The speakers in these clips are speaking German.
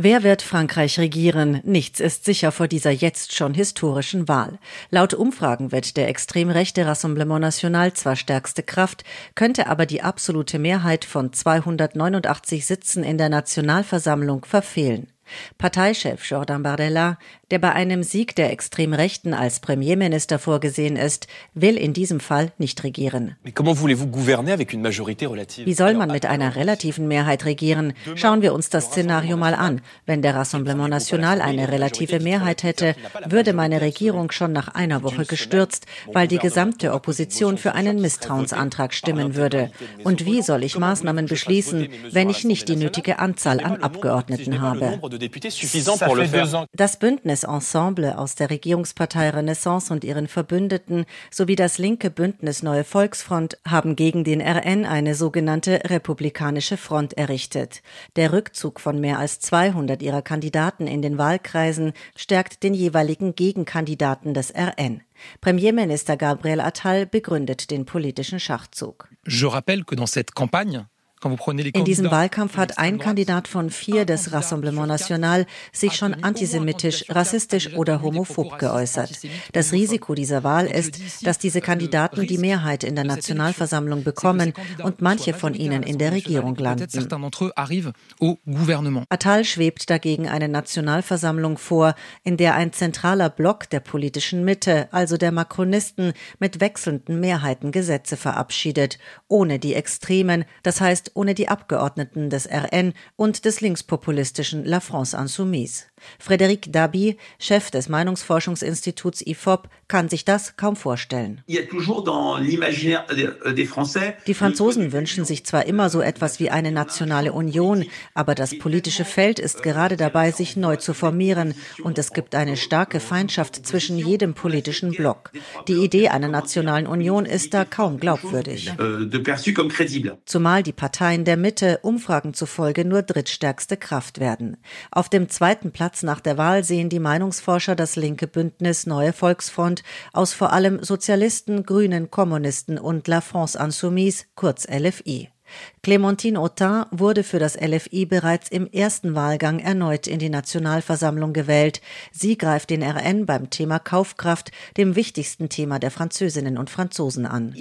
Wer wird Frankreich regieren? Nichts ist sicher vor dieser jetzt schon historischen Wahl. Laut Umfragen wird der extrem rechte Rassemblement National zwar stärkste Kraft, könnte aber die absolute Mehrheit von 289 Sitzen in der Nationalversammlung verfehlen. Parteichef Jordan Bardella, der bei einem Sieg der Extremrechten als Premierminister vorgesehen ist, will in diesem Fall nicht regieren. Wie soll man mit einer relativen Mehrheit regieren? Schauen wir uns das Szenario mal an. Wenn der Rassemblement National eine relative Mehrheit hätte, würde meine Regierung schon nach einer Woche gestürzt, weil die gesamte Opposition für einen Misstrauensantrag stimmen würde. Und wie soll ich Maßnahmen beschließen, wenn ich nicht die nötige Anzahl an Abgeordneten habe? Das Bündnis Ensemble aus der Regierungspartei Renaissance und ihren Verbündeten sowie das linke Bündnis Neue Volksfront haben gegen den RN eine sogenannte Republikanische Front errichtet. Der Rückzug von mehr als 200 ihrer Kandidaten in den Wahlkreisen stärkt den jeweiligen Gegenkandidaten des RN. Premierminister Gabriel Attal begründet den politischen Schachzug. In diesem Wahlkampf hat ein Kandidat von 4 des Rassemblement National sich schon antisemitisch, rassistisch oder homophob geäußert. Das Risiko dieser Wahl ist, dass diese Kandidaten die Mehrheit in der Nationalversammlung bekommen und manche von ihnen in der Regierung landen. Attal schwebt dagegen eine Nationalversammlung vor, in der ein zentraler Block der politischen Mitte, also der Macronisten, mit wechselnden Mehrheiten Gesetze verabschiedet, ohne die Extremen, das heißt ohne die Abgeordneten des RN und des linkspopulistischen La France Insoumise. Frédéric Dabi, Chef des Meinungsforschungsinstituts IFOP, kann sich das kaum vorstellen. Die Franzosen wünschen sich zwar immer so etwas wie eine nationale Union, aber das politische Feld ist gerade dabei, sich neu zu formieren und es gibt eine starke Feindschaft zwischen jedem politischen Block. Die Idee einer nationalen Union ist da kaum glaubwürdig. Zumal die Parteien der Mitte Umfragen zufolge nur drittstärkste Kraft werden. Auf dem zweiten Platz nach der Wahl sehen die Meinungsforscher das linke Bündnis Neue Volksfront aus vor allem Sozialisten, Grünen, Kommunisten und La France Insoumise, kurz LFI. Clémentine Autain wurde für das LFI bereits im ersten Wahlgang erneut in die Nationalversammlung gewählt. Sie greift den RN beim Thema Kaufkraft, dem wichtigsten Thema der Französinnen und Franzosen, an.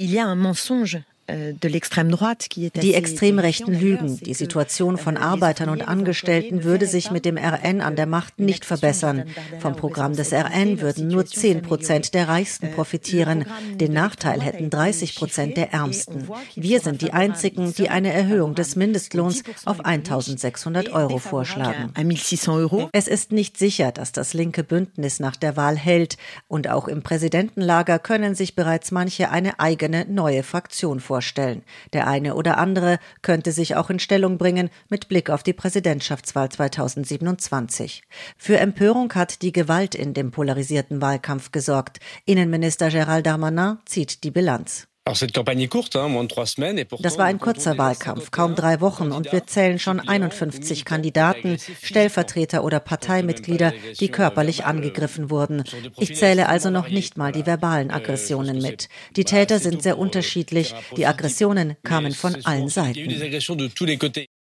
Die Extremrechten lügen. Die Situation von Arbeitern und Angestellten würde sich mit dem RN an der Macht nicht verbessern. Vom Programm des RN würden nur 10% der Reichsten profitieren. Den Nachteil hätten 30% der Ärmsten. Wir sind die Einzigen, die eine Erhöhung des Mindestlohns auf 1.600 € vorschlagen. Es ist nicht sicher, dass das linke Bündnis nach der Wahl hält. Und auch im Präsidentenlager können sich bereits manche eine eigene neue Fraktion vorstellen. Der eine oder andere könnte sich auch in Stellung bringen mit Blick auf die Präsidentschaftswahl 2027. Für Empörung hat die Gewalt in dem polarisierten Wahlkampf gesorgt. Innenminister Gérald Darmanin zieht die Bilanz. Das war ein kurzer Wahlkampf, kaum 3 Wochen, und wir zählen schon 51 Kandidaten, Stellvertreter oder Parteimitglieder, die körperlich angegriffen wurden. Ich zähle also noch nicht mal die verbalen Aggressionen mit. Die Täter sind sehr unterschiedlich, die Aggressionen kamen von allen Seiten.